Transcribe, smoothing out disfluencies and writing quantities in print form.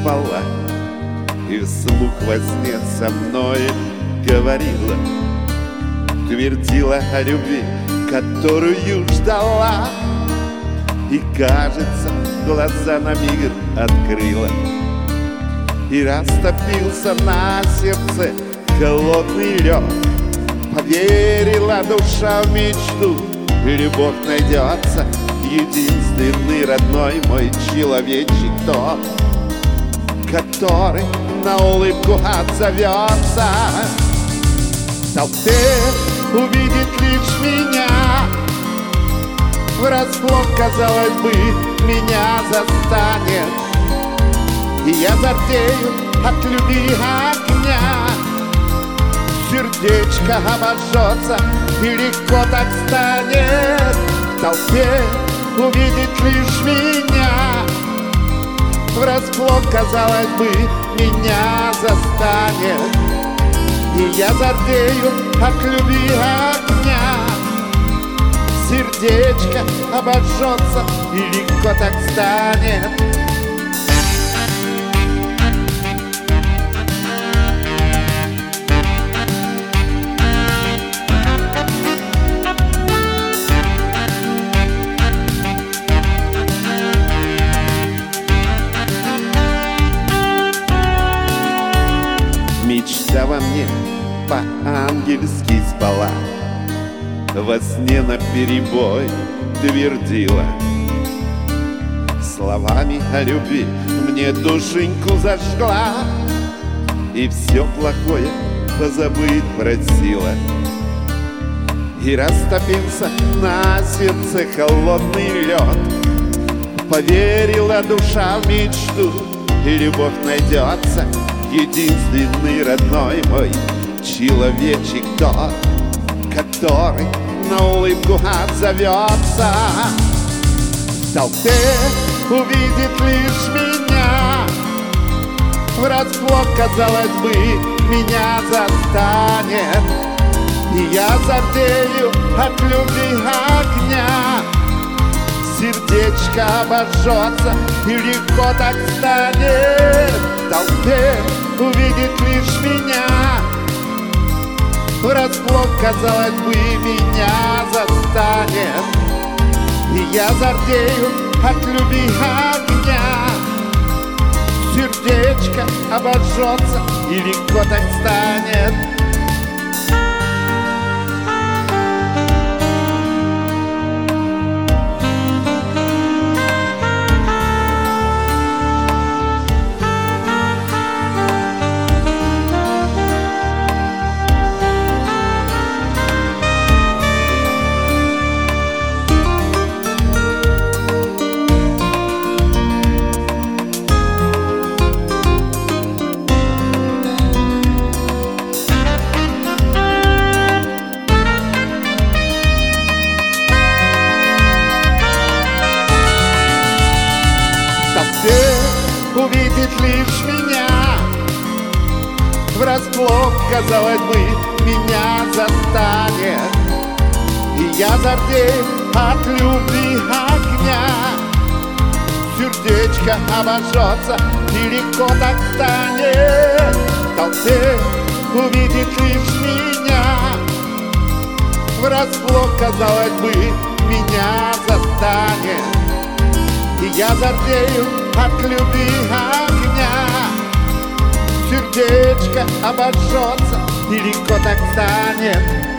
спала, и вслух во сне со мной говорила, твердила о любви, которую ждала. И, кажется, глаза на миг открыла, и растопился на сердце холодный лед. Поверила душа в мечту, и любовь найдется, единственный родной мой человечек тот, который на улыбку отзовется. В толпе увидит лишь меня, врасплох, казалось бы, меня застанет, и я зардею от любви огня. Сердечко обожжется, и легко так станет. В толпе увидит лишь меня, врасплох, казалось бы, меня застанет, и я зардею от любви огня. Сердечко обожжется, и легко так станет. Мечта во мне по-ангельски спала, во сне наперебой твердила словами о любви, мне душеньку зажгла, и все плохое позабыть просила. И растопился на сердце холодный лед. Поверила душа в мечту, и любовь найдется, единственный родной мой человечек тот, который на улыбку отзовется. В толпе увидит лишь меня, врасплох, казалось бы, меня застанет, и я зардею от любви огня. Сердечко обожжется, и легко так станет. В толпе увидит лишь меня, врасплох, казалось бы, меня застанет, и я зардею от любви огня. Сердечко обожжется, и легко так станет. Увидит лишь меня, врасплох, казалось бы, меня застанет, и я зардею от любви огня. Сердечко обожжется, и легко так станет. В толпе увидит лишь меня, врасплох, казалось бы, меня застанет, и я зардею от любви огня. Сердечко обожжется, и легко так станет.